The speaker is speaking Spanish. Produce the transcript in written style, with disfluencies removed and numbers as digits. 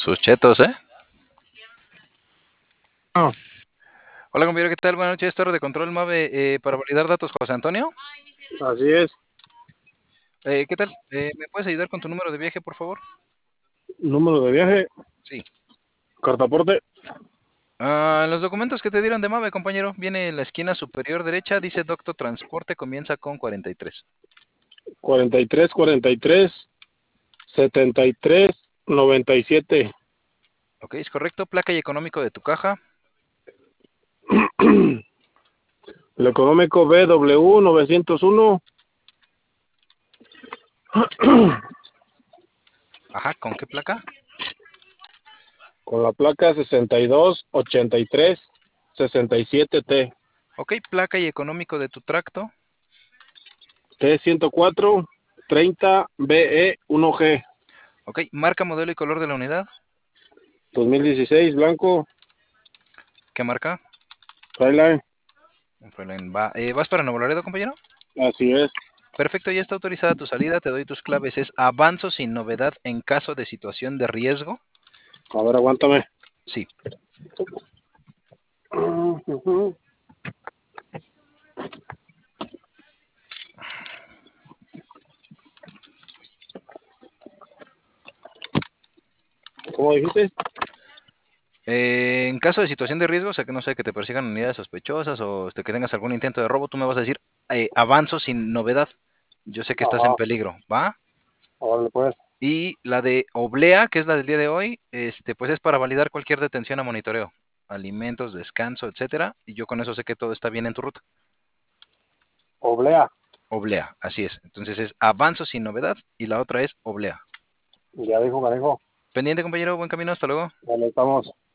Sus chetos, ¿eh? Ah, Hola, compañero, ¿qué tal? Buenas noches, Torre de Control Mave, para validar datos, José Antonio. así es. ¿Qué tal? ¿Me puedes ayudar con tu número de viaje, por favor? Número de viaje, Sí. cartaporte, En los documentos que te dieron de Mave, compañero, viene en la esquina superior derecha, dice Doctor Transporte, comienza con 43. 43, 43, 73, 97. Ok, es correcto. Placa y económico de tu caja. El económico BW 901, Ajá, ¿con qué placa? con la placa 62, 83, 67T. Ok, placa y económico de tu tracto. T104, 30, BE1G. Ok, marca, modelo y color de la unidad. 2016, blanco, ¿Qué marca? Highline. Freeline. ¿Vas para Nuevo Laredo, compañero? Así es. Perfecto, ya está autorizada tu salida, te doy tus claves, es avanzo sin novedad en caso de situación de riesgo. A ver, aguántame. Sí. ¿Cómo dijiste? En caso de situación de riesgo, o sea que no sé, que te persigan unidades sospechosas o que tengas algún intento de robo, tú me vas a decir avanzo sin novedad. Yo sé que estás en Ajá, peligro, ¿va? órale pues. Y la de oblea, que es la del día de hoy, pues es para validar cualquier detención a monitoreo, alimentos, descanso, etcétera. Y yo con eso sé que todo está bien en tu ruta. Oblea. Oblea, así es. Entonces es avanzo sin novedad y la otra es oblea. Ya dijo, manejo. Pendiente, compañero, buen camino, hasta luego. Vale, estamos.